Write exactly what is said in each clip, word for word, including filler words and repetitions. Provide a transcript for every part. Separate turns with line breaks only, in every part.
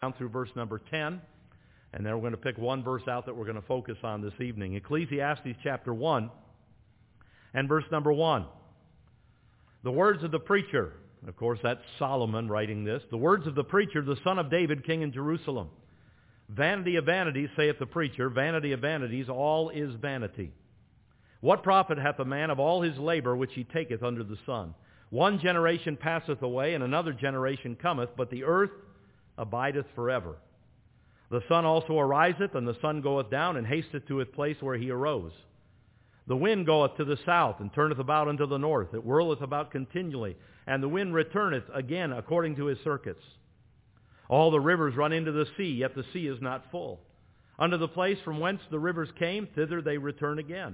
down through verse number ten, and then we're going to pick one verse out that we're going to focus on this evening. Ecclesiastes chapter one and verse number one. The words of the preacher, of course that's Solomon writing this, the words of the preacher, the son of David, king in Jerusalem. Vanity of vanities, saith the preacher, vanity of vanities, all is vanity. What profit hath a man of all his labor which he taketh under the sun? One generation passeth away, and another generation cometh, but the earth abideth forever. The sun also ariseth, and the sun goeth down, and hasteth to his place where he arose. The wind goeth to the south, and turneth about unto the north. It whirleth about continually, and the wind returneth again according to his circuits. All the rivers run into the sea, yet the sea is not full. Unto the place from whence the rivers came, thither they return again.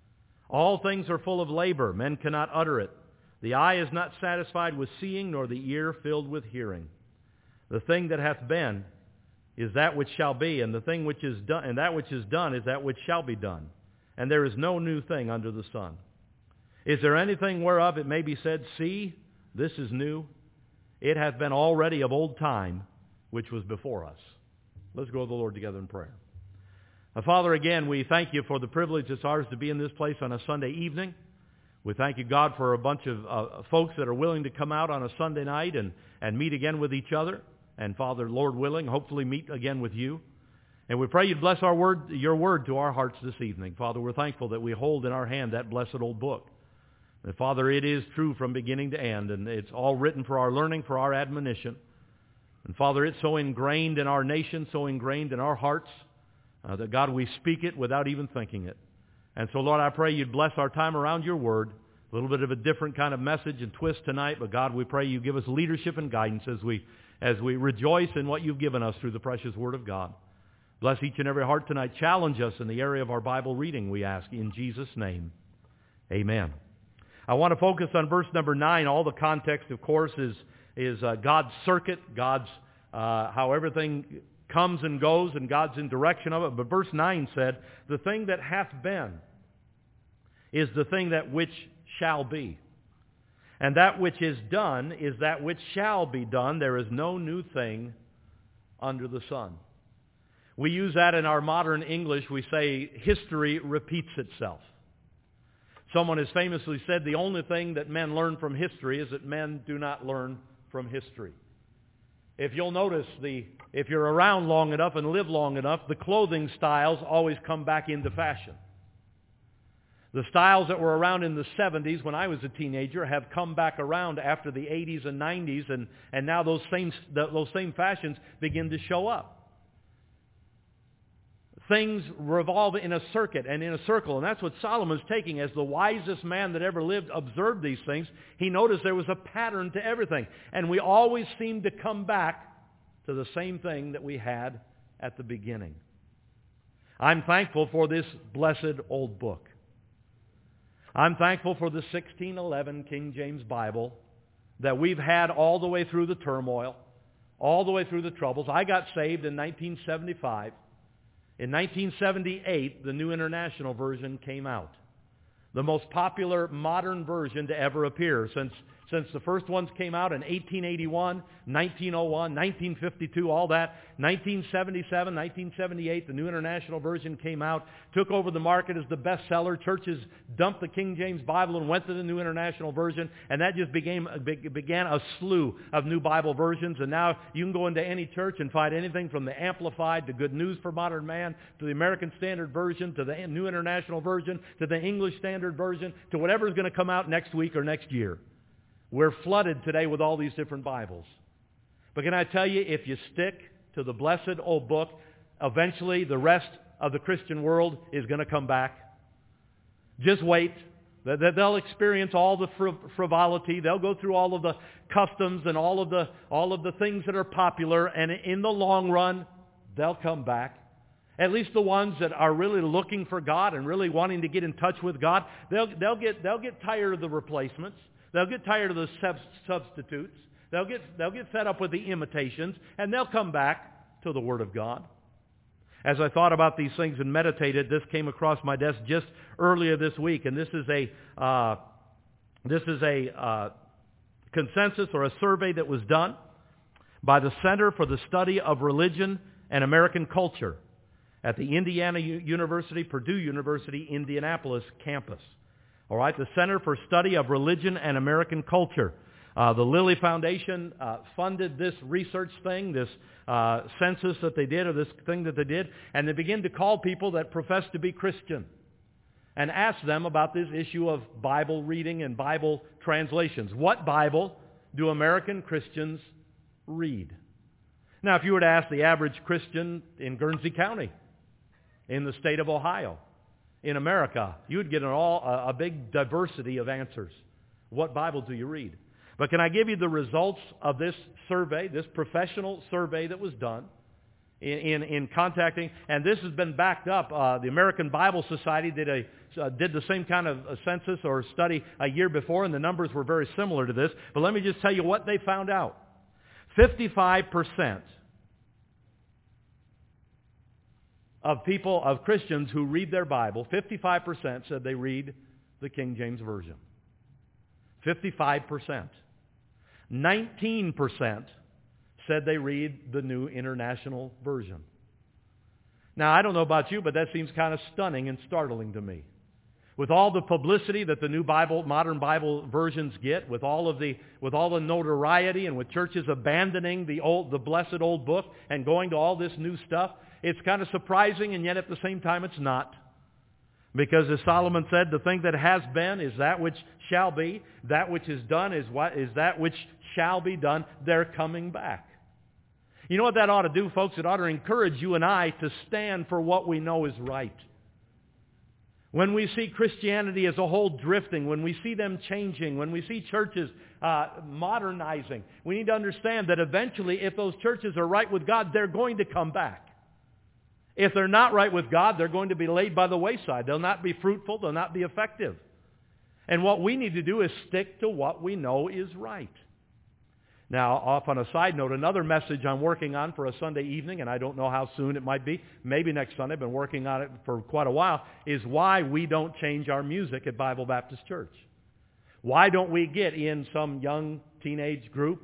All things are full of labor, men cannot utter it. The eye is not satisfied with seeing, nor the ear filled with hearing. The thing that hath been is that which shall be, and the thing which is done, and that which is done is that which shall be done. And there is no new thing under the sun. Is there anything whereof it may be said, See, this is new? It hath been already of old time, which was before us. Let's go to the Lord together in prayer. Now, Father, again, we thank you for the privilege it's ours to be in this place on a Sunday evening. We thank you, God, for a bunch of uh, folks that are willing to come out on a Sunday night and, and meet again with each other. And, Father, Lord willing, hopefully meet again with you. And we pray you'd bless our word, your word to our hearts this evening. Father, we're thankful that we hold in our hand that blessed old book. And, Father, it is true from beginning to end, and it's all written for our learning, for our admonition. And, Father, it's so ingrained in our nation, so ingrained in our hearts, uh, that, God, we speak it without even thinking it. And so, Lord, I pray you'd bless our time around your word. A little bit of a different kind of message and twist tonight, but, God, we pray you give us leadership and guidance as we as we rejoice in what you've given us through the precious word of God. Bless each and every heart tonight. Challenge us in the area of our Bible reading, we ask, in Jesus' name. Amen. I want to focus on verse number nine. All the context, of course, is, is uh, God's circuit, God's uh, how everything comes and goes, and God's in direction of it. But verse nine said, the thing that hath been is the thing that which shall be. And that which is done is that which shall be done. There is no new thing under the sun. We use that in our modern English. We say history repeats itself. Someone has famously said the only thing that men learn from history is that men do not learn from history. If you'll notice, the if you're around long enough and live long enough, the clothing styles always come back into fashion. The styles that were around in the seventies when I was a teenager have come back around after the eighties and nineties, and, and now those same, those same fashions begin to show up. Things revolve in a circuit and in a circle, and that's what Solomon's taking. As the wisest man that ever lived observed these things, he noticed there was a pattern to everything. And we always seem to come back to the same thing that we had at the beginning. I'm thankful for this blessed old book. I'm thankful for the sixteen eleven King James Bible that we've had all the way through the turmoil, all the way through the troubles. I got saved in nineteen seventy-five. In nineteen seventy-eight, the New International Version came out. The most popular modern version to ever appear since since the first ones came out in eighteen eighty-one, nineteen oh one, nineteen fifty-two, all that. nineteen seventy-seven, nineteen seventy-eight, the New International Version came out, took over the market as the bestseller. Churches dumped the King James Bible and went to the New International Version, and that just became, began a slew of new Bible versions. And now you can go into any church and find anything from the Amplified to Good News for Modern Man to the American Standard Version to the New International Version to the English Standard Version to whatever is going to come out next week or next year. We're flooded today with all these different Bibles. But can I tell you, if you stick to the blessed old book, eventually the rest of the Christian world is going to come back. Just wait. They'll experience all the frivolity. They'll go through all of the customs and all of the all of the things that are popular. And in the long run, they'll come back. At least the ones that are really looking for God and really wanting to get in touch with God, they'll they'll get they'll get tired of the replacements. They'll get tired of the substitutes. They'll get, they'll get fed up with the imitations, and they'll come back to the Word of God. As I thought about these things and meditated, this came across my desk just earlier this week, and this is a uh, this is a uh, consensus or a survey that was done by the Center for the Study of Religion and American Culture at the Indiana U- University, Purdue University, Indianapolis campus. All right, the Center for Study of Religion and American Culture. Uh, the Lilly Foundation uh, funded this research thing, this uh, census that they did, or this thing that they did, and they began to call people that profess to be Christian and ask them about this issue of Bible reading and Bible translations. What Bible do American Christians read? Now, if you were to ask the average Christian in Guernsey County, in the state of Ohio, in America, you would get an all, a, a big diversity of answers. What Bible do you read? But can I give you the results of this survey, this professional survey that was done in, in, in contacting, and this has been backed up. Uh, the American Bible Society did a uh, did the same kind of a census or study a year before, and the numbers were very similar to this. But let me just tell you what they found out. fifty-five percent of people, of Christians who read their Bible, fifty-five percent said they read the King James Version. fifty-five percent. nineteen percent said they read the New International Version. Now, I don't know about you, but that seems kind of stunning and startling to me. With all the publicity that the new Bible, modern Bible versions get, with all of the, with all the notoriety, and with churches abandoning the old, the blessed old book and going to all this new stuff, it's kind of surprising, and yet at the same time it's not. Because as Solomon said, the thing that has been is that which shall be. That which is done is what is that which shall be done. They're coming back. You know what that ought to do, folks? It ought to encourage you and I to stand for what we know is right. When we see Christianity as a whole drifting, when we see them changing, when we see churches uh, modernizing, we need to understand that eventually, if those churches are right with God, they're going to come back. If they're not right with God, they're going to be laid by the wayside. They'll not be fruitful. They'll not be effective. And what we need to do is stick to what we know is right. Now, off on a side note, another message I'm working on for a Sunday evening, and I don't know how soon it might be, maybe next Sunday, I've been working on it for quite a while, is why we don't change our music at Bible Baptist Church. Why don't we get in some young teenage group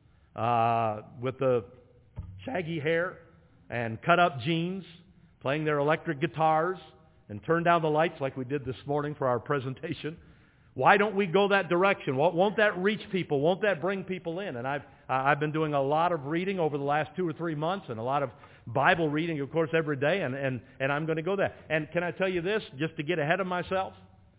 uh, with the shaggy hair and cut-up jeans, playing their electric guitars, and turn down the lights like we did this morning for our presentation? Why don't we go that direction? Won't that reach people? Won't that bring people in? And I've I've been doing a lot of reading over the last two or three months, and a lot of Bible reading, of course, every day, and, and, and I'm going to go there. And can I tell you this, just to get ahead of myself?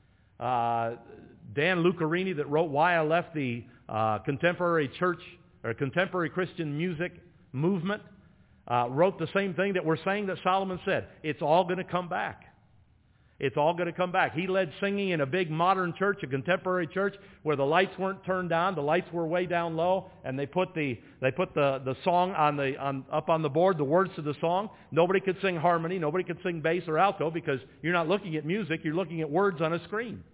Uh, Dan Lucarini, that wrote Why I Left the uh, Contemporary Church, or Contemporary Christian Music Movement, uh, wrote the same thing that we're saying that Solomon said. It's all going to come back. It's all going to come back. He led singing in a big modern church, a contemporary church, where the lights weren't turned down, the lights were way down low, and they put the they put the, the song on the on up on the board, the words to the song. Nobody could sing harmony, nobody could sing bass or alto, because you're not looking at music, you're looking at words on a screen.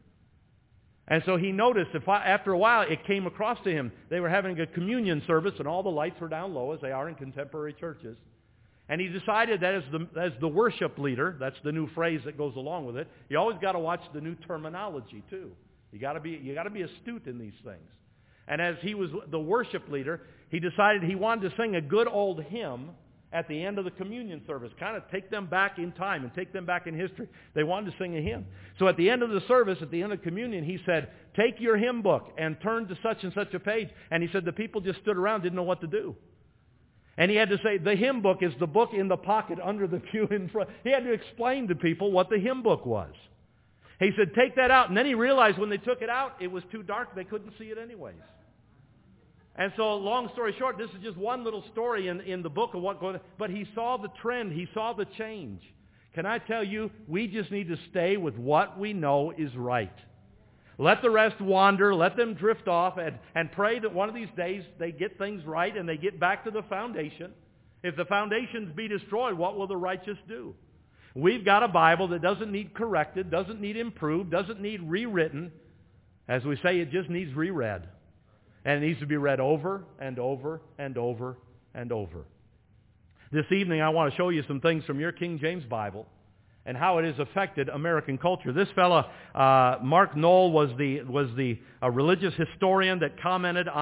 And so he noticed, if I, after a while, it came across to him, they were having a communion service, and all the lights were down low, as they are in contemporary churches. And he decided that as the, as the worship leader, that's the new phrase that goes along with it, you always got to watch the new terminology too. You got to be you got to be astute in these things. And as he was the worship leader, he decided he wanted to sing a good old hymn at the end of the communion service, kind of take them back in time and take them back in history. They wanted to sing a hymn. So at the end of the service, at the end of communion, he said, "Take your hymn book and turn to such and such a page." And he said the people just stood around, didn't know what to do. And he had to say, the hymn book is the book in the pocket under the pew in front. He had to explain to people what the hymn book was. He said, take that out. And then he realized when they took it out, it was too dark. They couldn't see it anyways. And so, long story short, this is just one little story in, in the book of what going on. But he saw the trend. He saw the change. Can I tell you, we just need to stay with what we know is right. Let the rest wander, let them drift off, and, and pray that one of these days they get things right and they get back to the foundation. If the foundations be destroyed, what will the righteous do? We've got a Bible that doesn't need corrected, doesn't need improved, doesn't need rewritten. As we say, it just needs reread. And it needs to be read over and over and over and over. This evening I want to show you some things from your King James Bible and how it has affected American culture. This fella, uh, Mark Knoll, was the was the uh, religious historian that commented on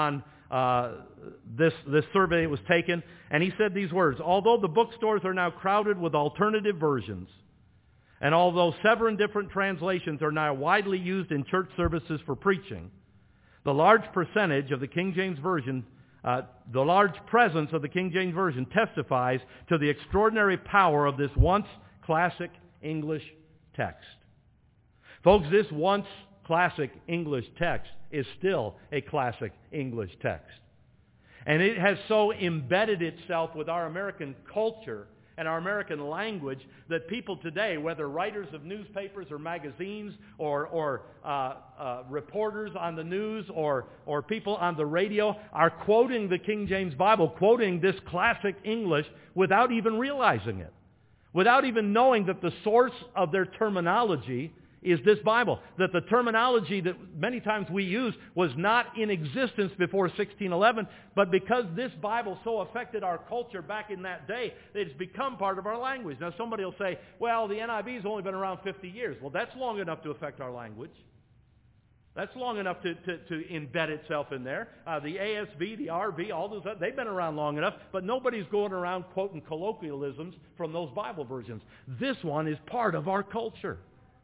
uh, this, this survey was taken, and he said these words: although the bookstores are now crowded with alternative versions, and although seven different translations are now widely used in church services for preaching, the large percentage of the King James Version, uh, the large presence of the King James Version testifies to the extraordinary power of this once classic English text. Folks, this once classic English text is still a classic English text. And it has so embedded itself with our American culture and our American language that people today, whether writers of newspapers or magazines or, or uh, uh, reporters on the news or, or people on the radio, are quoting the King James Bible, quoting this classic English without even realizing it, without even knowing that the source of their terminology is this Bible, that the terminology that many times we use was not in existence before sixteen eleven, but because this Bible so affected our culture back in that day, it's become part of our language. Now somebody will say, well, the N I V has only been around fifty years. Well, that's long enough to affect our language. That's long enough to, to, to embed itself in there. Uh, the A S V, the R V, all those, they've been around long enough, but nobody's going around quoting colloquialisms from those Bible versions. This one is part of our culture.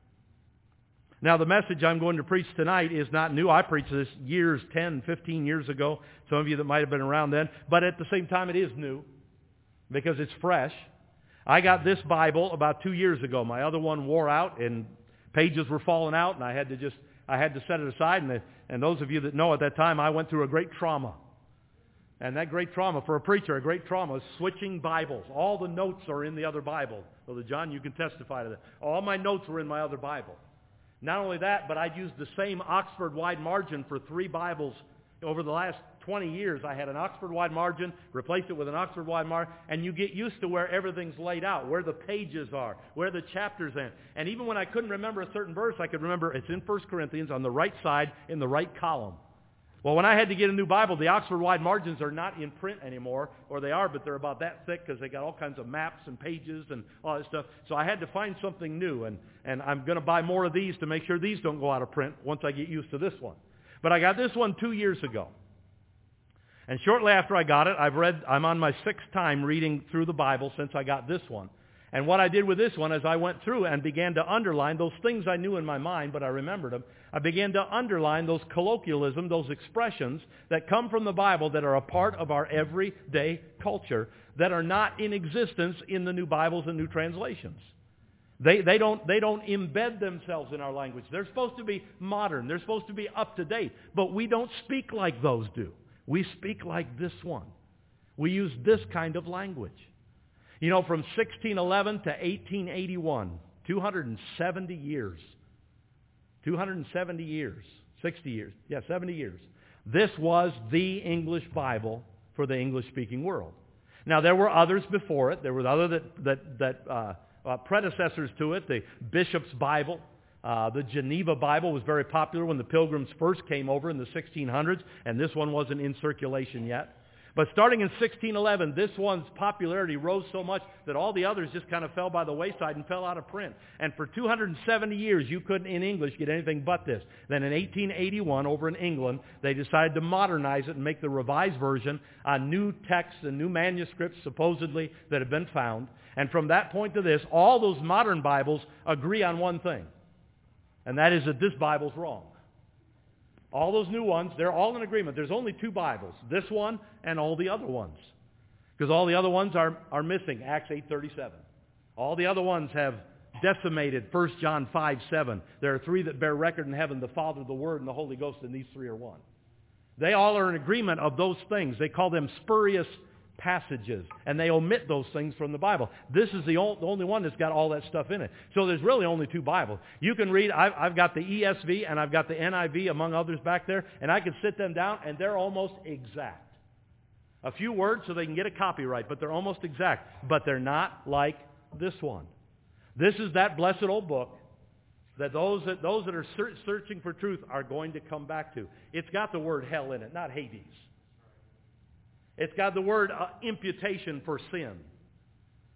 Now, the message I'm going to preach tonight is not new. I preached this years, ten, fifteen years ago. Some of you that might have been around then. But at the same time, it is new because it's fresh. I got this Bible about two years ago. My other one wore out and pages were falling out, and I had to just, I had to set it aside. And, and those of you that know at that time, I went through a great trauma. And that great trauma, for a preacher, a great trauma is switching Bibles. All the notes are in the other Bible. Brother John, you can testify to that. All my notes were in my other Bible. Not only that, but I'd used the same Oxford wide margin for three Bibles over the last twenty years. I had an Oxford wide margin, replaced it with an Oxford wide margin, and you get used to where everything's laid out, where the pages are, where the chapters are. And even when I couldn't remember a certain verse, I could remember it's in First Corinthians on the right side in the right column. Well, when I had to get a new Bible, the Oxford wide margins are not in print anymore, or they are, but they're about that thick because they got all kinds of maps and pages and all that stuff. So I had to find something new, and, and I'm going to buy more of these to make sure these don't go out of print once I get used to this one. But I got this one two years ago. And shortly after I got it, I've read, I'm on my sixth time reading through the Bible since I got this one. And what I did with this one is I went through and began to underline those things I knew in my mind, but I remembered them. I began to underline those colloquialisms, those expressions that come from the Bible that are a part of our everyday culture that are not in existence in the new Bibles and new translations. They, they, don't, they don't embed themselves in our language. They're supposed to be modern. They're supposed to be up to date. But we don't speak like those do. We speak like this one. We use this kind of language. You know, from sixteen eleven to eighteen eighty-one, two hundred seventy years. two hundred seventy years. sixty years. Yeah, seventy years. This was the English Bible for the English-speaking world. Now, there were others before it. There were other that, that, that uh, uh, predecessors to it. The Bishop's Bible. Uh, the Geneva Bible was very popular when the Pilgrims first came over in the sixteen hundreds, and this one wasn't in circulation yet. But starting in sixteen eleven, this one's popularity rose so much that all the others just kind of fell by the wayside and fell out of print. And for two hundred seventy years, you couldn't in English get anything but this. Then in eighteen eighty-one, over in England, they decided to modernize it and make the revised version on new texts and new manuscripts, supposedly, that have been found. And from that point to this, all those modern Bibles agree on one thing, and that is that this Bible's wrong. All those new ones, they're all in agreement. There's only two Bibles, this one and all the other ones. Because all the other ones are, are missing, Acts eight thirty-seven. All the other ones have decimated First John five seven. There are three that bear record in heaven, the Father, the Word, and the Holy Ghost, and these three are one. They all are in agreement of those things. They call them spurious passages, and they omit those things from the Bible. This is the only one that's got all that stuff in it. So there's really only two Bibles. You can read, I've, I've got the E S V and I've got the N I V, among others back there, and I can sit them down, and they're almost exact. A few words so they can get a copyright, but they're almost exact. But they're not like this one. This is that blessed old book that those that, those that are searching for truth are going to come back to. It's got the word hell in it, not Hades. It's got the word uh, imputation for sin.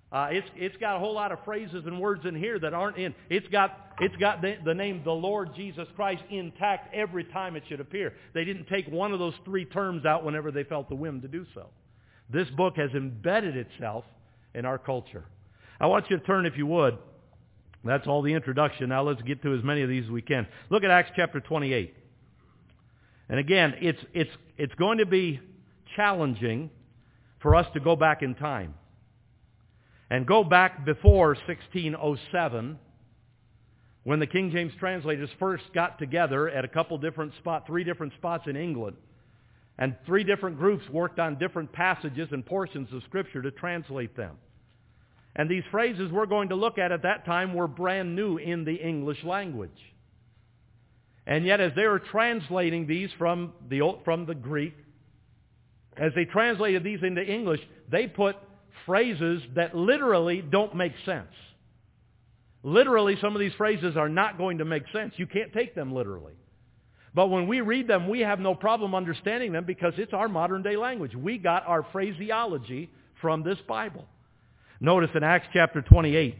Uh, it's it's got a whole lot of phrases and words in here that aren't in. It's got it's got the, the name the Lord Jesus Christ intact every time it should appear. They didn't take one of those three terms out whenever they felt the whim to do so. This book has embedded itself in our culture. I want you to turn, if you would. That's all the introduction. Now let's get to as many of these as we can. Look at Acts chapter twenty-eight. And again, it's it's it's going to be challenging for us to go back in time. And go back before sixteen oh seven, when the King James translators first got together at a couple different spots, three different spots in England. And three different groups worked on different passages and portions of Scripture to translate them. And these phrases we're going to look at at that time were brand new in the English language. And yet as they were translating these from the, from the Greek, as they translated these into English, they put phrases that literally don't make sense. Literally, some of these phrases are not going to make sense. You can't take them literally. But when we read them, we have no problem understanding them because it's our modern day language. We got our phraseology from this Bible. Notice in Acts chapter twenty-eight,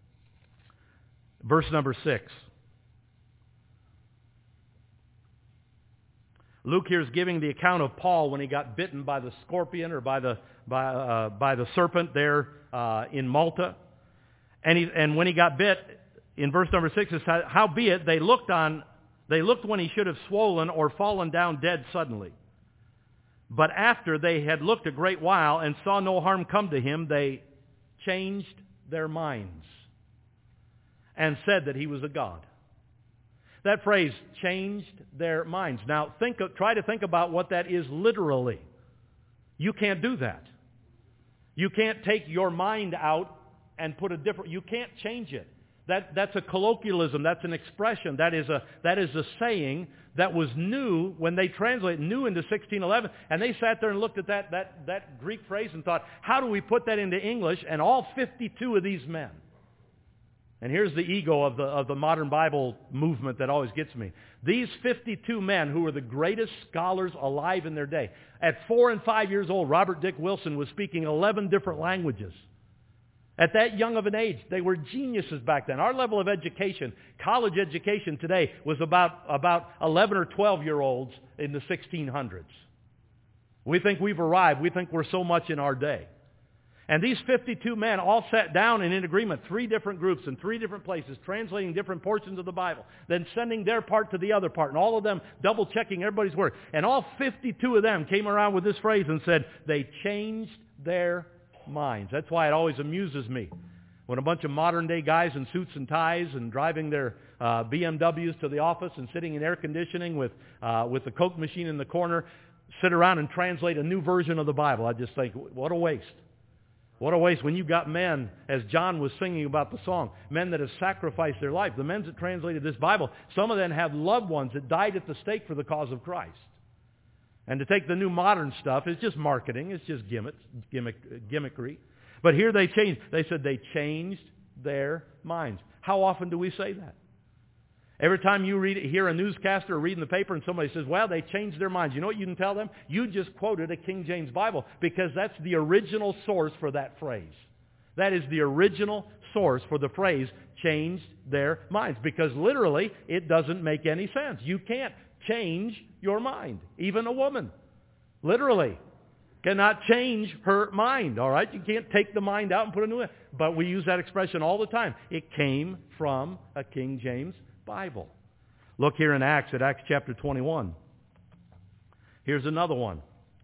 verse number six. Luke here is giving the account of Paul when he got bitten by the scorpion or by the by uh, by the serpent there uh, in Malta, and he, and when he got bit, in verse number six it says, "Howbeit they looked on they looked when he should have swollen or fallen down dead suddenly. But after they had looked a great while and saw no harm come to him, they changed their minds and said that he was a god." That phrase, changed their minds. Now, think of, try to think about what that is literally. You can't do that. You can't take your mind out and put a different, you can't change it. That, that's a colloquialism. That's an expression. That is a, that is a saying that was new when they translated, new into sixteen eleven. And they sat there and looked at that, that, that Greek phrase and thought, how do we put that into English? And all fifty-two of these men. And here's the ego of the, of the modern Bible movement that always gets me. These fifty-two men who were the greatest scholars alive in their day. At four and five years old, Robert Dick Wilson was speaking eleven different languages. At that young of an age, they were geniuses back then. Our level of education, college education today, was about, about eleven or twelve-year-olds in the sixteen hundreds. We think we've arrived. We think we're so much in our day. And these fifty-two men all sat down and in agreement, three different groups in three different places, translating different portions of the Bible, then sending their part to the other part, and all of them double-checking everybody's work. And all fifty-two of them came around with this phrase and said, they changed their minds. That's why it always amuses me when a bunch of modern-day guys in suits and ties and driving their uh, B M Ws to the office and sitting in air conditioning with, uh, with the Coke machine in the corner sit around and translate a new version of the Bible. I just think, what a waste. What a waste when you've got men, as John was singing about the song, men that have sacrificed their life. The men that translated this Bible, some of them have loved ones that died at the stake for the cause of Christ. And to take the new modern stuff is just marketing. It's just gimmick, gimmick, gimmickry. But here they changed. They said they changed their minds. How often do we say that? Every time you read, hear a newscaster or read in the paper and somebody says, well, they changed their minds. You know what you can tell them? You just quoted a King James Bible because that's the original source for that phrase. That is the original source for the phrase, changed their minds. Because literally, it doesn't make any sense. You can't change your mind. Even a woman, literally, cannot change her mind. All right? You can't take the mind out and put a new one. But we use that expression all the time. It came from a King James Bible. Look here in Acts, at Acts chapter twenty-one. Here's another one.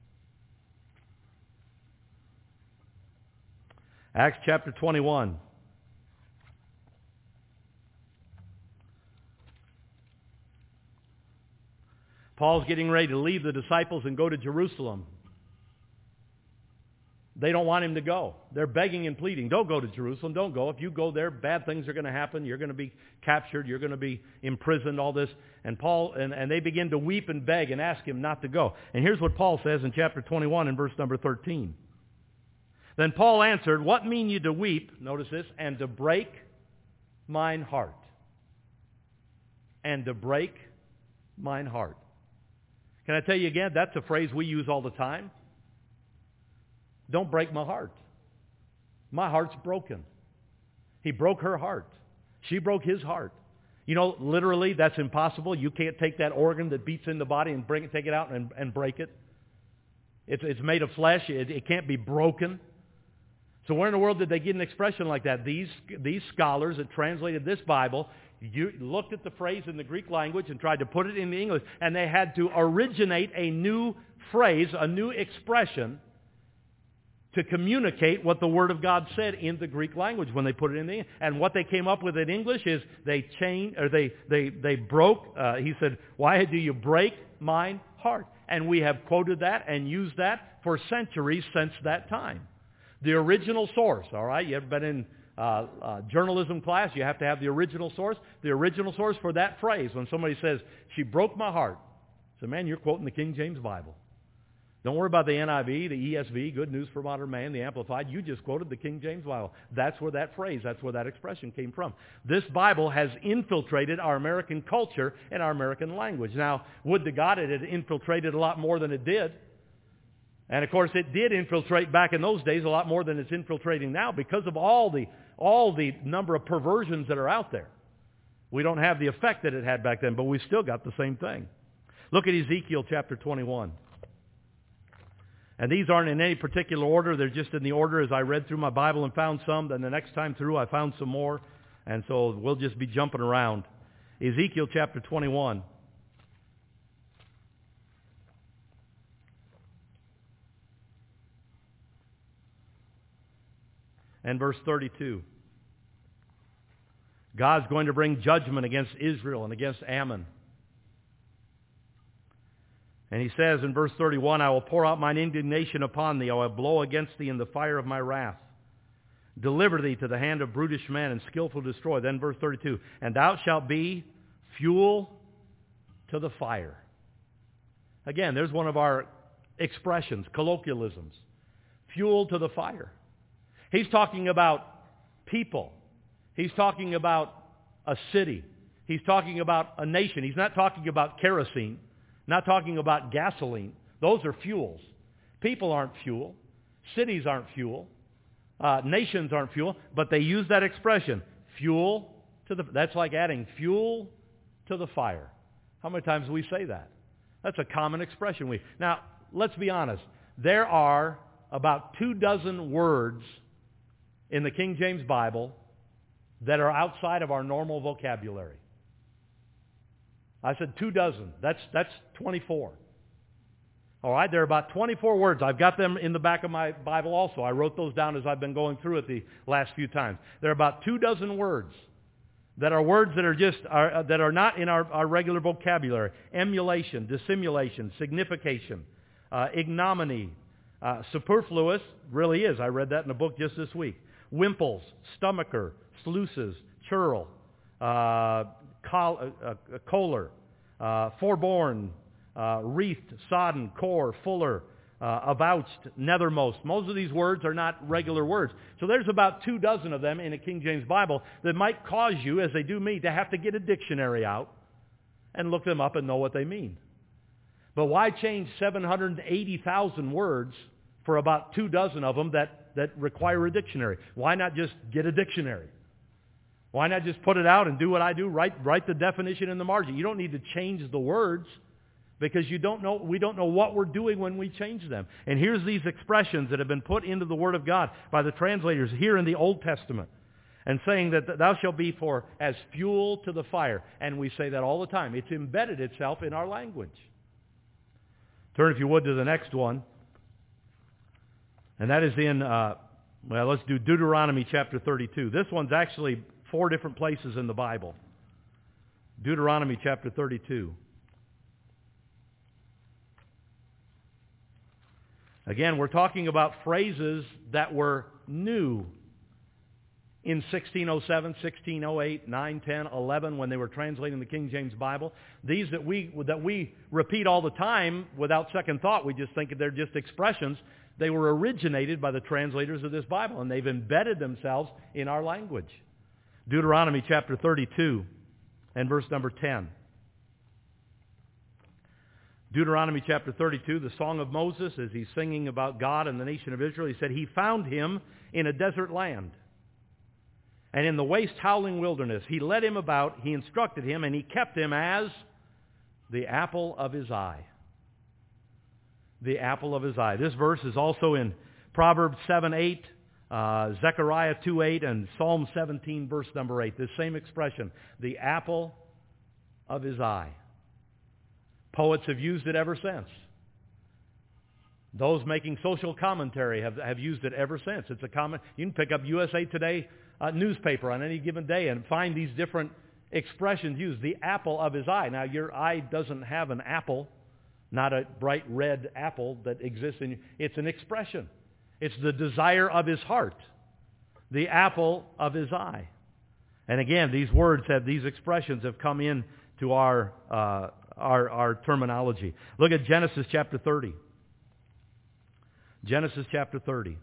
Acts chapter twenty-one. Paul's getting ready to leave the disciples and go to Jerusalem. They don't want him to go. They're begging and pleading. Don't go to Jerusalem. Don't go. If you go there, bad things are going to happen. You're going to be captured. You're going to be imprisoned, all this. And Paul and, and they begin to weep and beg and ask him not to go. And here's what Paul says in chapter twenty-one in verse number thirteen. Then Paul answered, what mean you to weep, notice this, and to break mine heart? And to break mine heart. Can I tell you again, that's a phrase we use all the time. Don't break my heart. My heart's broken. He broke her heart. She broke his heart. You know, literally, that's impossible. You can't take that organ that beats in the body and bring it, take it out and, and break it. It's, it's made of flesh. It, it can't be broken. So where in the world did they get an expression like that? These, these scholars that translated this Bible you looked at the phrase in the Greek language and tried to put it in the English, and they had to originate a new phrase, a new expression to communicate what the Word of God said in the Greek language when they put it in the English. And what they came up with in English is they changed, or they, they, they broke, uh, he said, why do you break mine heart? And we have quoted that and used that for centuries since that time. The original source, all right? You ever been in uh, uh, journalism class? You have to have the original source. The original source for that phrase, when somebody says, she broke my heart. So, man, you're quoting the King James Bible. Don't worry about the N I V, the E S V, Good News for Modern Man, the Amplified. You just quoted the King James Bible. That's where that phrase, that's where that expression came from. This Bible has infiltrated our American culture and our American language. Now, would to God it had infiltrated a lot more than it did. And, of course, it did infiltrate back in those days a lot more than it's infiltrating now because of all the, all the number of perversions that are out there. We don't have the effect that it had back then, but we still got the same thing. Look at Ezekiel chapter twenty-one. And these aren't in any particular order. They're just in the order as I read through my Bible and found some. Then the next time through I found some more. And so we'll just be jumping around. Ezekiel chapter twenty-one. And verse thirty-two. God's going to bring judgment against Israel and against Ammon. And he says in verse thirty-one, I will pour out mine indignation upon thee. I will blow against thee in the fire of my wrath. Deliver thee to the hand of brutish men and skillful to destroy. Then verse thirty-two, and thou shalt be fuel to the fire. Again, there's one of our expressions, colloquialisms. Fuel to the fire. He's talking about people. He's talking about a city. He's talking about a nation. He's not talking about kerosene. Not talking about gasoline. Those are fuels. People aren't fuel. Cities aren't fuel. Uh, nations aren't fuel. But they use that expression, fuel to the... That's like adding fuel to the fire. How many times do we say that? That's a common expression. We Now, let's be honest. There are about two dozen words in the King James Bible that are outside of our normal vocabulary. I said two dozen. That's that's twenty-four. All right, there are about twenty-four words. I've got them in the back of my Bible also. I wrote those down as I've been going through it the last few times. There are about two dozen words that are words that are just are, uh, that are not in our, our regular vocabulary. Emulation, dissimulation, signification, uh, ignominy, uh, superfluous really is. I read that in a book just this week. Wimples, stomacher, sluices, churl, uh, col- uh, uh, choler, uh, forborn, uh, wreathed, sodden, core, fuller, uh, avouched, nethermost. Most of these words are not regular words. So there's about two dozen of them in a King James Bible that might cause you, as they do me, to have to get a dictionary out and look them up and know what they mean. But why change seven hundred eighty thousand words for about two dozen of them that that require a dictionary? Why not just get a dictionary? Why not just put it out and do what I do? Write, write the definition in the margin. You don't need to change the words because you don't know, we don't know what we're doing when we change them. And here's these expressions that have been put into the Word of God by the translators here in the Old Testament and saying that thou shalt be for as fuel to the fire. And we say that all the time. It's embedded itself in our language. Turn, if you would, to the next one. And that is in, uh, well, let's do Deuteronomy chapter thirty-two. This one's actually four different places in the Bible. Deuteronomy chapter thirty-two. Again, we're talking about phrases that were new in sixteen oh seven, sixteen oh eight, nine, ten, eleven, when they were translating the King James Bible. These that we, that we repeat all the time without second thought, we just think they're just expressions. They were originated by the translators of this Bible, and they've embedded themselves in our language. Deuteronomy chapter thirty-two and verse number ten. Deuteronomy chapter thirty-two, the Song of Moses, as he's singing about God and the nation of Israel, he said, he found him in a desert land. And in the waste howling wilderness, he led him about, he instructed him, and he kept him as the apple of his eye. The apple of his eye. This verse is also in Proverbs seven eight, uh, Zechariah two eight, and Psalm seventeen, verse number eight. This same expression, the apple of his eye. Poets have used it ever since. Those making social commentary have, have used it ever since. It's a comment. You can pick up U S A Today uh, newspaper on any given day and find these different expressions used. The apple of his eye. Now, your eye doesn't have an apple, not a bright red apple that exists in you. It's an expression. It's the desire of his heart. The apple of his eye. And again, these words have, these expressions have come in to our uh, Our, our terminology. Look at Genesis chapter thirty. Genesis chapter thirty.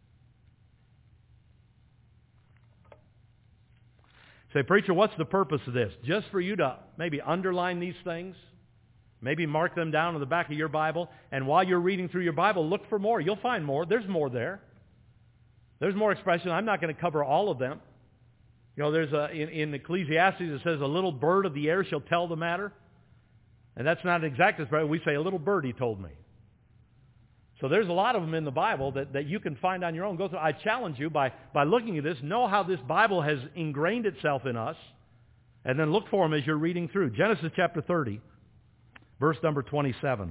Say, preacher, what's the purpose of this? Just for you to maybe underline these things? Maybe mark them down on the back of your Bible, and while you're reading through your Bible, look for more. You'll find more. There's more there. There's more expression. I'm not going to cover all of them. You know, there's a, in, in Ecclesiastes it says, a little bird of the air shall tell the matter. And that's not an exact expression. We say, a little birdie told me. So there's a lot of them in the Bible that, that you can find on your own. Go through. I challenge you by, by looking at this, know how this Bible has ingrained itself in us, and then look for them as you're reading through. Genesis chapter thirty, verse number twenty-seven.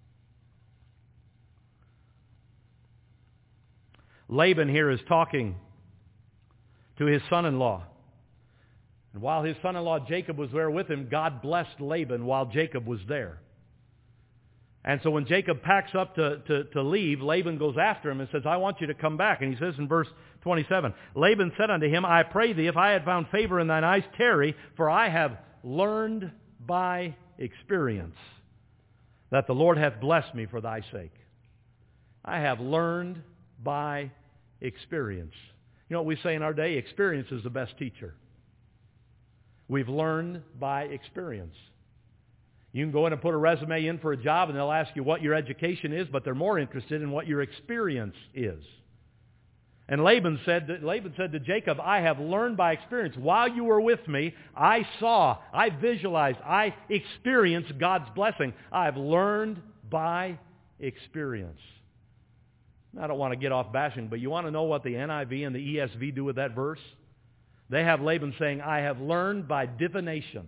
Laban here is talking to his son-in-law. And while his son-in-law Jacob was there with him, God blessed Laban while Jacob was there. And so when Jacob packs up to, to, to leave, Laban goes after him and says, I want you to come back. And he says in verse twenty-seven, Laban said unto him, I pray thee, if I had found favor in thine eyes, tarry, for I have learned by experience that the Lord hath blessed me for thy sake. I have learned by experience. You know what we say in our day? Experience is the best teacher. We've learned by experience. You can go in and put a resume in for a job and they'll ask you what your education is, but they're more interested in what your experience is. And Laban said, that, Laban said to Jacob, I have learned by experience. While you were with me, I saw, I visualized, I experienced God's blessing. I've learned by experience. I don't want to get off bashing, but you want to know what the N I V and the E S V do with that verse? They have Laban saying, I have learned by divination.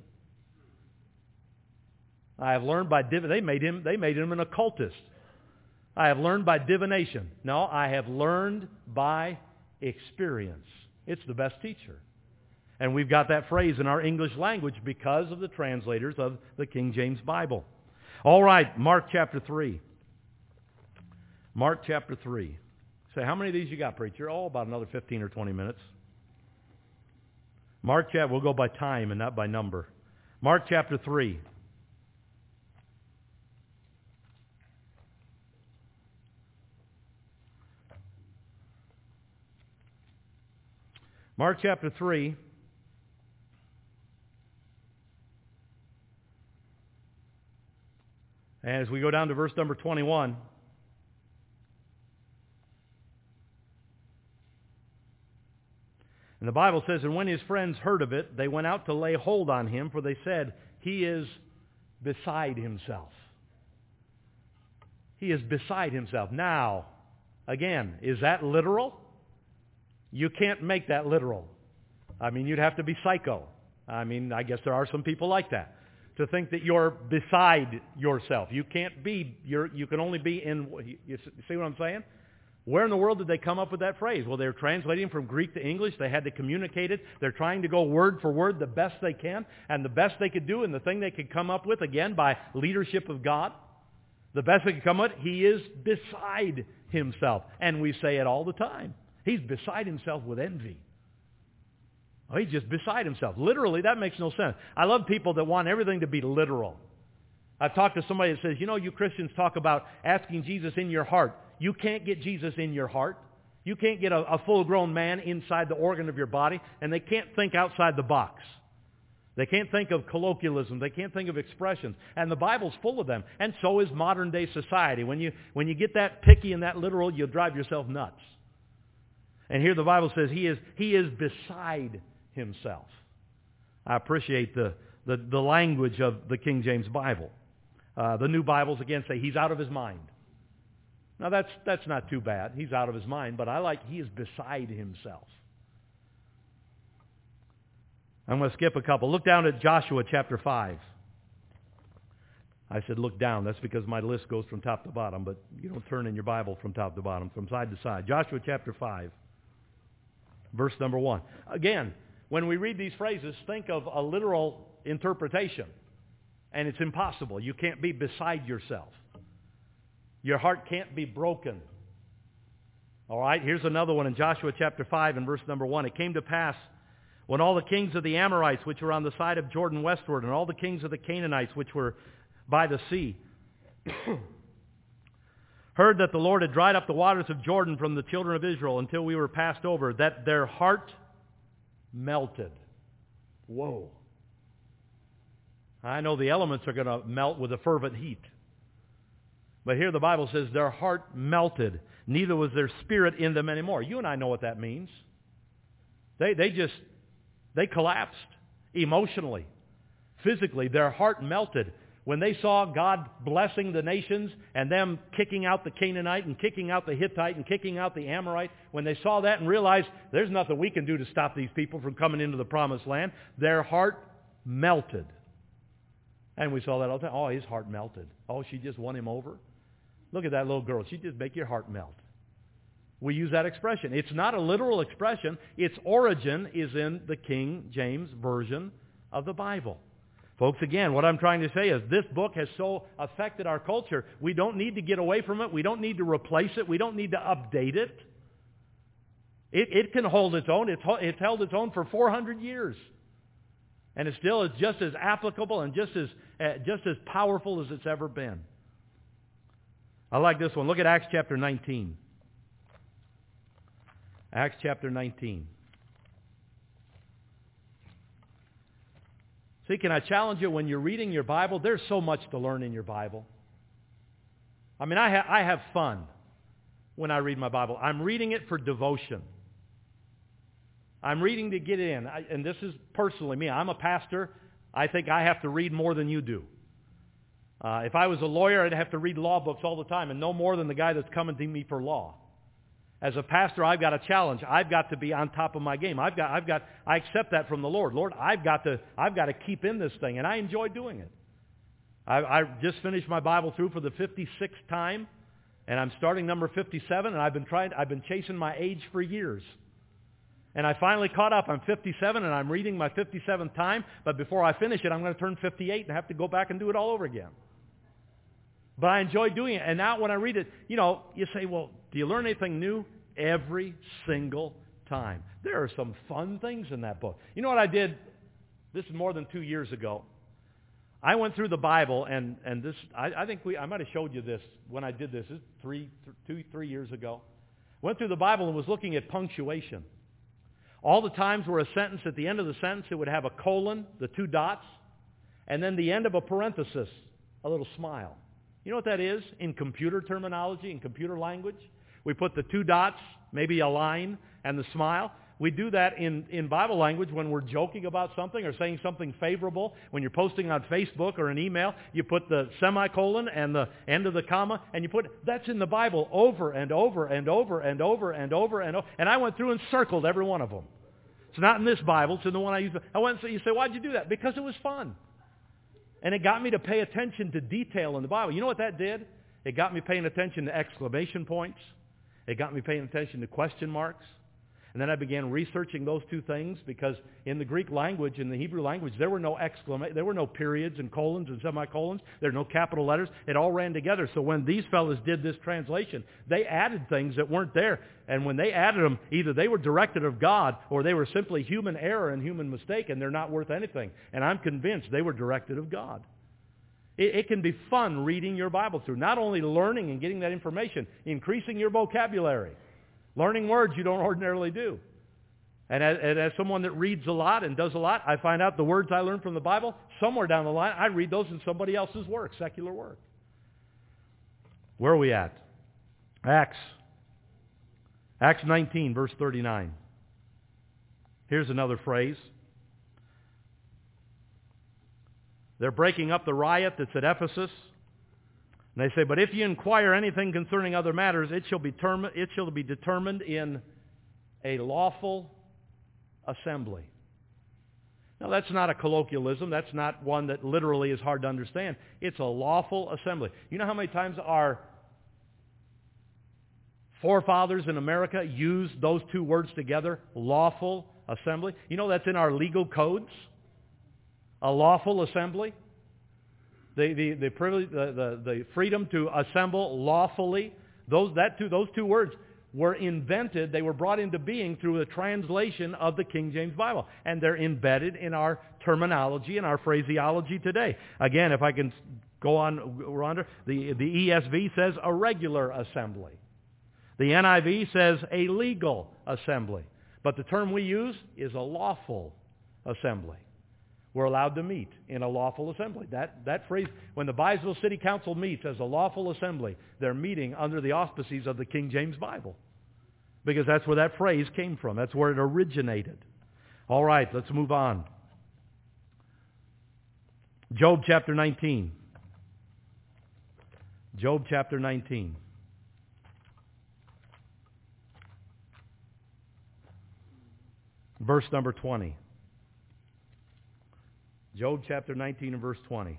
I have learned by divination. They made him, they made him an occultist. I have learned by divination. No, I have learned by experience. It's the best teacher. And we've got that phrase in our English language because of the translators of the King James Bible. All right, Mark chapter three. Mark chapter three. Say, how many of these you got, preacher? Oh, about another fifteen or twenty minutes. Mark chapter, we'll go by time and not by number. Mark chapter three. Mark chapter three. And as we go down to verse number twenty-one. And the Bible says, and when his friends heard of it, they went out to lay hold on him, for they said, he is beside himself. He is beside himself. Now, again, is that literal? You can't make that literal. I mean, you'd have to be psycho. I mean, I guess there are some people like that. To think that you're beside yourself. You can't be, you're, you can only be in, you see what I'm saying? Where in the world did they come up with that phrase? Well, they're translating from Greek to English. They had to communicate it. They're trying to go word for word the best they can. And the best they could do and the thing they could come up with, again, by leadership of God, the best they could come up with, he is beside himself. And we say it all the time. He's beside himself with envy. Oh, he's just beside himself. Literally, that makes no sense. I love people that want everything to be literal. I've talked to somebody that says, you know, you Christians talk about asking Jesus in your heart. You can't get Jesus in your heart. You can't get a, a full-grown man inside the organ of your body, and they can't think outside the box. They can't think of colloquialism. They can't think of expressions. And the Bible's full of them. And so is modern day society. When you, when you get that picky and that literal, you'll drive yourself nuts. And here the Bible says he is, he is beside himself. I appreciate the, the, the language of the King James Bible. Uh, the New Bibles, again, say he's out of his mind. Now, that's, that's not too bad. He's out of his mind. But I like he is beside himself. I'm going to skip a couple. Look down at Joshua chapter five. I said look down. That's because my list goes from top to bottom. But you don't turn in your Bible from top to bottom, from side to side. Joshua chapter five, verse number one. Again, when we read these phrases, think of a literal interpretation. And it's impossible. You can't be beside yourself. Your heart can't be broken. All right, here's another one in Joshua chapter five and verse number one. It came to pass when all the kings of the Amorites, which were on the side of Jordan westward, and all the kings of the Canaanites, which were by the sea, heard that the Lord had dried up the waters of Jordan from the children of Israel until we were passed over, that their heart melted. Whoa. I know the elements are going to melt with a fervent heat. But here the Bible says their heart melted. Neither was their spirit in them anymore. You and I know what that means. They, they just, they collapsed emotionally, physically. Their heart melted. When they saw God blessing the nations and them kicking out the Canaanite and kicking out the Hittite and kicking out the Amorite, when they saw that and realized there's nothing we can do to stop these people from coming into the promised land, their heart melted. And we saw that all the time. Oh, his heart melted. Oh, she just won him over. Look at that little girl. She just make your heart melt. We use that expression. It's not a literal expression. Its origin is in the King James Version of the Bible. Folks, again, what I'm trying to say is this book has so affected our culture, we don't need to get away from it. We don't need to replace it. We don't need to update it. It, it can hold its own. It's, it's held its own for four hundred years. And it still is just as applicable and just as, uh, just as powerful as it's ever been. I like this one. Look at Acts chapter nineteen. Acts chapter nineteen. See, can I challenge you when you're reading your Bible? There's so much to learn in your Bible. I mean, I, ha- I have fun when I read my Bible. I'm reading it for devotion. I'm reading to get in. I, and this is personally me. I'm a pastor. I think I have to read more than you do. Uh, if I was a lawyer, I'd have to read law books all the time and no more than the guy that's coming to me for law. As a pastor, I've got a challenge. I've got to be on top of my game. I've got, I've got, I accept that from the Lord. Lord, I've got to, I've got to keep in this thing, and I enjoy doing it. I, I just finished my Bible through for the fifty-sixth time, and I'm starting number fifty-seven, and I've been trying, I've been chasing my age for years. And I finally caught up. I'm fifty-seven, and I'm reading my fifty-seventh time, but before I finish it, I'm going to turn fifty-eight and have to go back and do it all over again. But I enjoy doing it. And now when I read it, you know, you say, well, do you learn anything new? Every single time. There are some fun things in that book. You know what I did? This is more than two years ago. I went through the Bible, and, and this, I, I think we, I might have showed you this when I did this. This is three, two, three years ago. Went through the Bible and was looking at punctuation. All the times where a sentence, at the end of the sentence, it would have a colon, the two dots, and then the end of a parenthesis, a little smile. You know what that is in computer terminology, in computer language? We put the two dots, maybe a line, and the smile. We do that in, in Bible language when we're joking about something or saying something favorable. When you're posting on Facebook or an email, you put the semicolon and the end of the comma, and you put, that's in the Bible over and over and over and over and over and over. And I went through and circled every one of them. It's not in this Bible. It's in the one I use. I went and said, you say, why'd you do that? Because it was fun. And it got me to pay attention to detail in the Bible. You know what that did? It got me paying attention to exclamation points. It got me paying attention to question marks. And then I began researching those two things because in the Greek language, in the Hebrew language, there were no exclama- there were no periods and colons and semicolons. There were no capital letters. It all ran together. So when these fellas did this translation, they added things that weren't there. And when they added them, either they were directed of God or they were simply human error and human mistake, and they're not worth anything. And I'm convinced they were directed of God. It, it can be fun reading your Bible through, not only learning and getting that information, increasing your vocabulary. Learning words you don't ordinarily do. And as, and as someone that reads a lot and does a lot, I find out the words I learned from the Bible, somewhere down the line, I read those in somebody else's work, secular work. Where are we at? Acts. Acts nineteen, verse thirty-nine. Here's another phrase. They're breaking up the riot that's at Ephesus. And they say, but if you inquire anything concerning other matters, it shall be, term- it shall be determined in a lawful assembly. Now, that's not a colloquialism. That's not one that literally is hard to understand. It's a lawful assembly. You know how many times our forefathers in America used those two words together? Lawful assembly. You know that's in our legal codes? A lawful assembly. The, the, the, privilege, the, the, the freedom to assemble lawfully. Those, that two, those two words were invented, they were brought into being through a translation of the King James Bible. And they're embedded in our terminology and our phraseology today. Again, if I can go on, Rhonda, the, the E S V says a regular assembly. The N I V says a legal assembly. But the term we use is a lawful assembly. We're allowed to meet in a lawful assembly. That, that phrase, when the Byesville City Council meets as a lawful assembly, they're meeting under the auspices of the King James Bible. Because that's where that phrase came from. That's where it originated. All right, let's move on. Job chapter nineteen. Job chapter nineteen. Verse number twenty. Job chapter nineteen and verse twenty.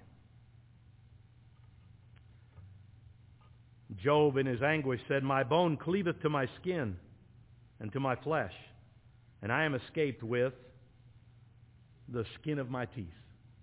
Job in his anguish said, my bone cleaveth to my skin and to my flesh, and I am escaped with the skin of my teeth.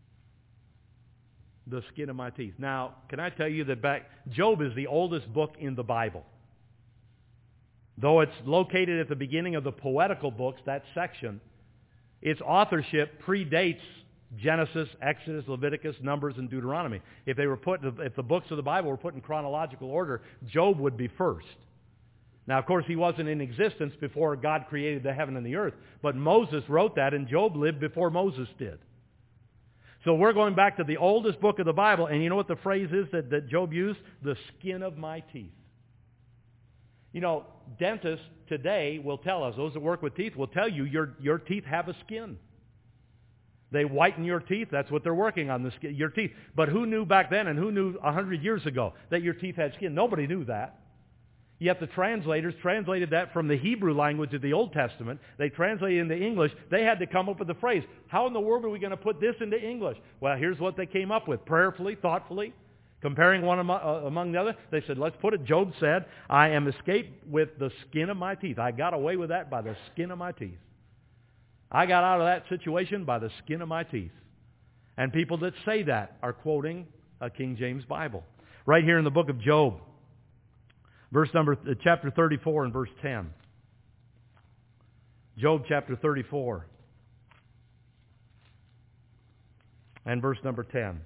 The skin of my teeth. Now, can I tell you that back, Job is the oldest book in the Bible. Though it's located at the beginning of the poetical books, that section, its authorship predates Genesis, Exodus, Leviticus, Numbers, and Deuteronomy. If they were put, if the books of the Bible were put in chronological order, Job would be first. Now, of course, he wasn't in existence before God created the heaven and the earth, but Moses wrote that, and Job lived before Moses did. So we're going back to the oldest book of the Bible, and you know what the phrase is that, that Job used? The skin of my teeth. You know, dentists today will tell us, those that work with teeth will tell you your, your teeth have a skin. They whiten your teeth. That's what they're working on, the skin, your teeth. But who knew back then and who knew a hundred years ago that your teeth had skin? Nobody knew that. Yet the translators translated that from the Hebrew language of the Old Testament. They translated it into English. They had to come up with the phrase, how in the world are we going to put this into English? Well, here's what they came up with, prayerfully, thoughtfully, comparing one among, uh, among the other. They said, let's put it, Job said, I am escaped with the skin of my teeth. I got away with that by the skin of my teeth. I got out of that situation by the skin of my teeth. And people that say that are quoting a King James Bible. Right here in the book of Job, verse number, uh, chapter thirty-four and verse ten. Job chapter thirty-four and verse number ten.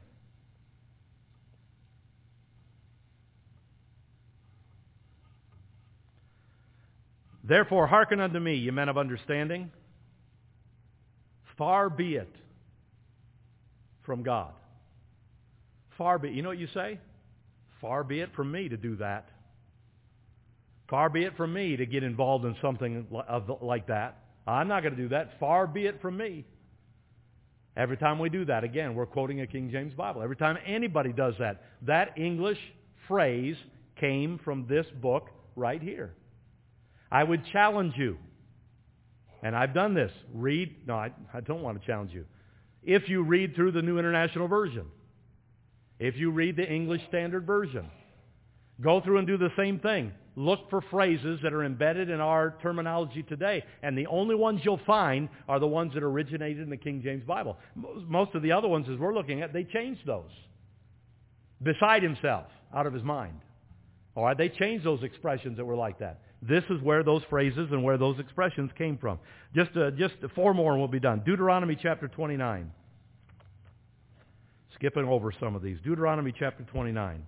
Therefore hearken unto me, ye men of understanding. Far be it from God. Far be it. You know what you say? Far be it from me to do that. Far be it from me to get involved in something like that. I'm not going to do that. Far be it from me. Every time we do that, again, we're quoting a King James Bible. Every time anybody does that, that English phrase came from this book right here. I would challenge you. And I've done this. Read, no, I, I don't want to challenge you. If you read through the New International Version, if you read the English Standard Version, go through and do the same thing. Look for phrases that are embedded in our terminology today. And the only ones you'll find are the ones that originated in the King James Bible. Most of the other ones, as we're looking at, they changed those. Beside himself, out of his mind. All right, they changed those expressions that were like that. This is where those phrases and where those expressions came from. Just, uh, just four more and we'll be done. Deuteronomy chapter twenty-nine. Skipping over some of these. Deuteronomy chapter twenty-nine.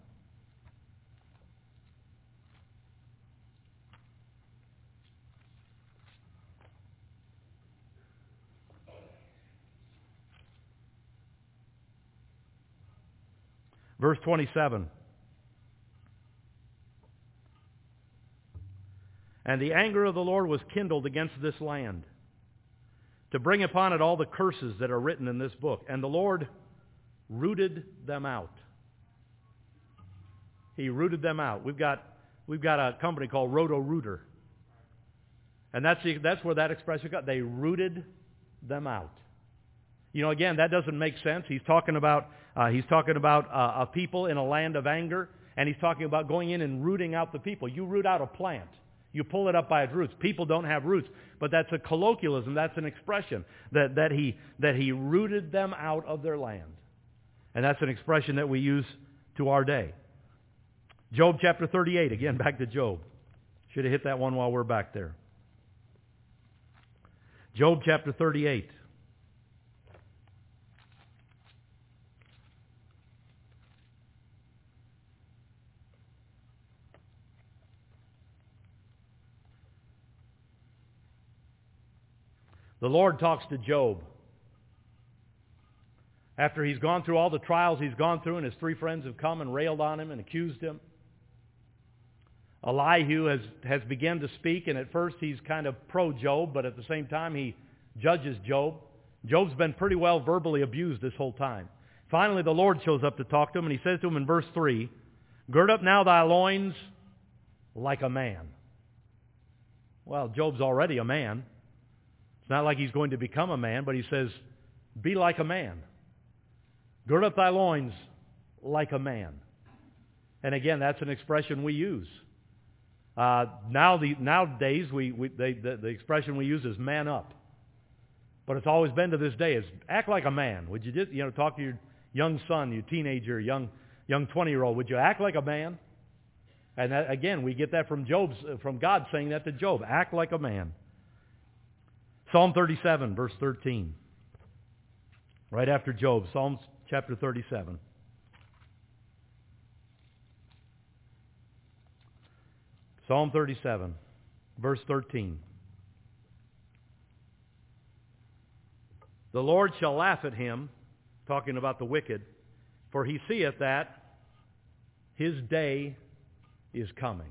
Verse twenty-seven. And the anger of the Lord was kindled against this land, to bring upon it all the curses that are written in this book. And the Lord rooted them out. He rooted them out. We've got, we've got a company called Roto-Rooter. And that's, the, that's where that expression got. They rooted them out. You know, again, that doesn't make sense. He's talking about, uh, he's talking about uh, a people in a land of anger, and he's talking about going in and rooting out the people. You root out a plant. You pull it up by its roots. People don't have roots, but that's a colloquialism. That's an expression that, that, he, that he rooted them out of their land. And that's an expression that we use to our day. Job chapter thirty-eight, again, back to Job. Should have hit that one while we're back there. Job chapter thirty-eight. The Lord talks to Job. After he's gone through all the trials he's gone through, and his three friends have come and railed on him and accused him, Elihu has, has begun to speak, and at first he's kind of pro-Job, but at the same time he judges Job. Job's been pretty well verbally abused this whole time. Finally, the Lord shows up to talk to him, and he says to him in verse three, "Gird up now thy loins like a man." Well, Job's already a man. It's not like he's going to become a man, but he says, be like a man. Gird up thy loins like a man. And again, that's an expression we use. Uh, now the, nowadays, we, we, they, the, the expression we use is man up. But it's always been to this day is act like a man. Would you just, you know, talk to your young son, your teenager, young young twenty-year-old, would you act like a man? And that, again, we get that from Job's, from God saying that to Job. Act like a man. Psalm thirty-seven, verse thirteen. Right after Job, Psalms chapter thirty-seven. Psalm thirty-seven, verse thirteen. The Lord shall laugh at him, talking about the wicked, for he seeth that his day is coming.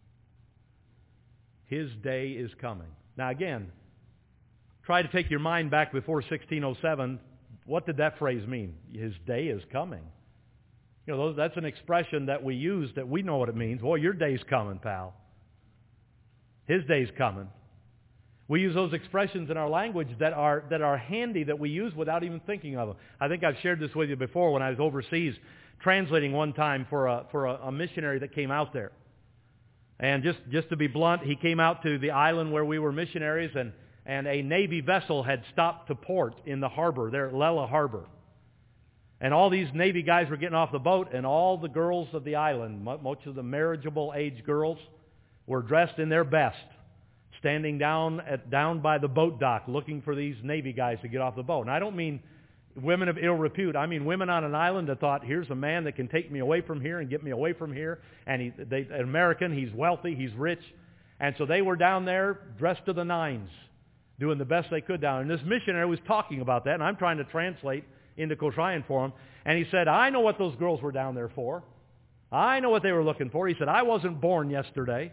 His day is coming. Now again, try to take your mind back before sixteen oh seven. What did that phrase mean? His day is coming. You know, that's an expression that we use that we know what it means. Well, your day's coming, pal. His day's coming. We use those expressions in our language that are that are handy, that we use without even thinking of them. I think I've shared this with you before when I was overseas translating one time for a for a, a missionary that came out there. And just, just to be blunt, he came out to the island where we were missionaries, and, and a Navy vessel had stopped to port in the harbor there at Lela Harbor. And all these Navy guys were getting off the boat, and all the girls of the island, most of the marriageable age girls, were dressed in their best, standing down at down by the boat dock looking for these Navy guys to get off the boat. And I don't mean women of ill repute. I mean women on an island that thought, here's a man that can take me away from here and get me away from here. And he, they, an American, he's wealthy, he's rich. And so they were down there dressed to the nines, doing the best they could down. And this missionary was talking about that, and I'm trying to translate into Kosrayan for him. And he said, I know what those girls were down there for. I know what they were looking for. He said, I wasn't born yesterday.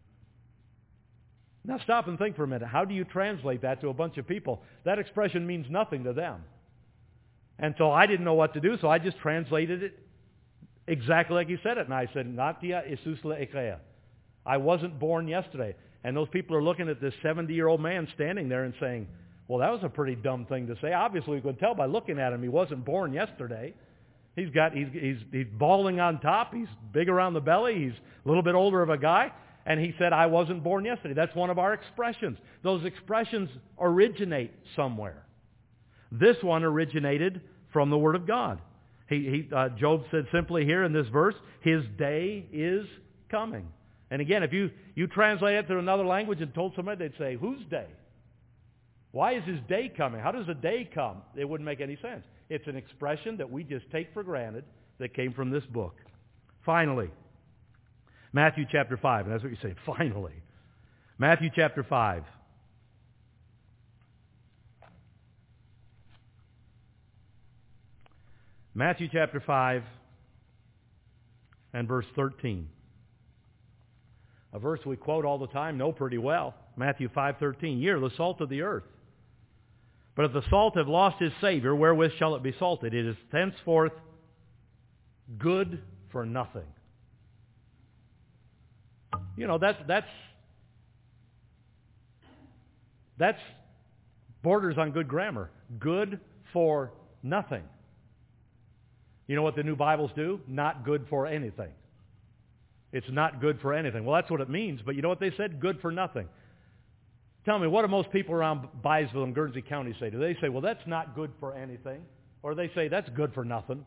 Now stop and think for a minute. How do you translate that to a bunch of people? That expression means nothing to them. And so I didn't know what to do, so I just translated it exactly like he said it. And I said, Natia Jesus le ekea. I wasn't born yesterday. And those people are looking at this seventy-year-old man standing there and saying, well, that was a pretty dumb thing to say. Obviously, you could tell by looking at him he wasn't born yesterday. He's got he's he's he's balding on top. He's big around the belly. He's a little bit older of a guy. And he said, I wasn't born yesterday. That's one of our expressions. Those expressions originate somewhere. This one originated from the Word of God. He, he, uh, Job said simply here in this verse, his day is coming. And again, if you, you translate it to another language and told somebody, they'd say, whose day? Why is his day coming? How does a day come? It wouldn't make any sense. It's an expression that we just take for granted that came from this book. Finally, Matthew chapter five. And that's what you say, finally. Matthew chapter five. Matthew chapter five and verse thirteen. A verse we quote all the time, know pretty well. Matthew five thirteen. Ye are the salt of the earth. But if the salt have lost his savor, wherewith shall it be salted? It is henceforth good for nothing. You know, that's that's that's borders on good grammar. Good for nothing. You know what the new Bibles do? Not good for anything. It's not good for anything. Well, that's what it means, but you know what they said? Good for nothing. Tell me, what do most people around Byesville and Guernsey County say? Do they say, well, that's not good for anything? Or they say, that's good for nothing?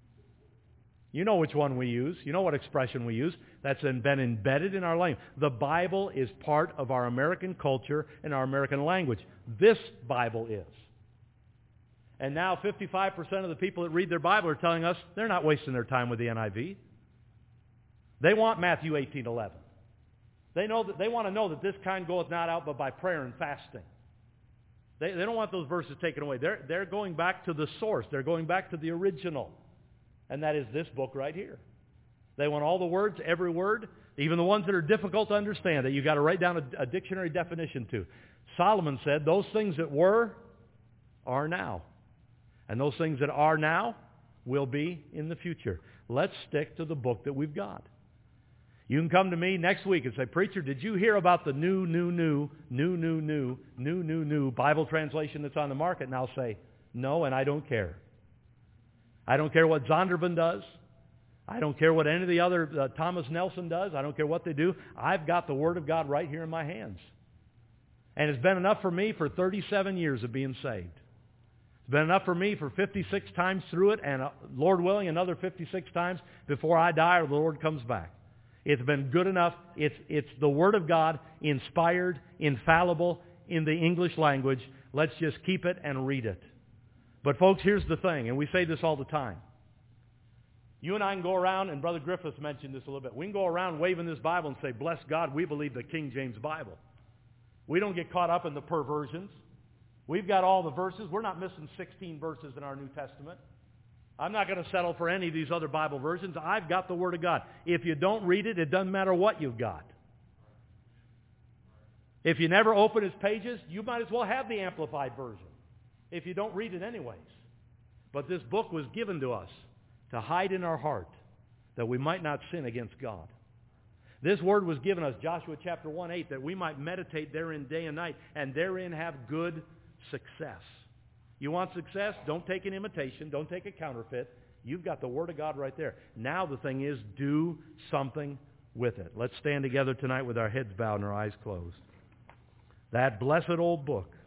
You know which one we use. You know what expression we use. That's been embedded in our language. The Bible is part of our American culture and our American language. This Bible is. And now fifty-five percent of the people that read their Bible are telling us they're not wasting their time with the N I V. They want Matthew eighteen eleven. They know that they want to know that this kind goeth not out but by prayer and fasting. They, they don't want those verses taken away. They're, they're going back to the source. They're going back to the original. And that is this book right here. They want all the words, every word, even the ones that are difficult to understand, that you've got to write down a, a dictionary definition to. Solomon said, those things that were are now. And those things that are now will be in the future. Let's stick to the book that we've got. You can come to me next week and say, preacher, did you hear about the new, new, new, new, new, new, new, new, new Bible translation that's on the market? And I'll say, no, and I don't care. I don't care what Zondervan does. I don't care what any of the other, uh, Thomas Nelson does. I don't care what they do. I've got the Word of God right here in my hands. And it's been enough for me for thirty-seven years of being saved. It's been enough for me for fifty-six times through it, and uh, Lord willing, another fifty-six times before I die or the Lord comes back. It's been good enough. It's, it's the Word of God, inspired, infallible in the English language. Let's just keep it and read it. But folks, here's the thing, and we say this all the time. You and I can go around, and Brother Griffiths mentioned this a little bit. We can go around waving this Bible and say, bless God, we believe the King James Bible. We don't get caught up in the perversions. We've got all the verses. We're not missing sixteen verses in our New Testament. I'm not going to settle for any of these other Bible versions. I've got the Word of God. If you don't read it, it doesn't matter what you've got. If you never open its pages, you might as well have the Amplified version if you don't read it anyways. But this book was given to us to hide in our heart that we might not sin against God. This word was given us, Joshua chapter one eight, that we might meditate therein day and night and therein have good success. You want success? Don't take an imitation. Don't take a counterfeit. You've got the Word of God right there. Now the thing is, do something with it. Let's stand together tonight with our heads bowed and our eyes closed. That blessed old book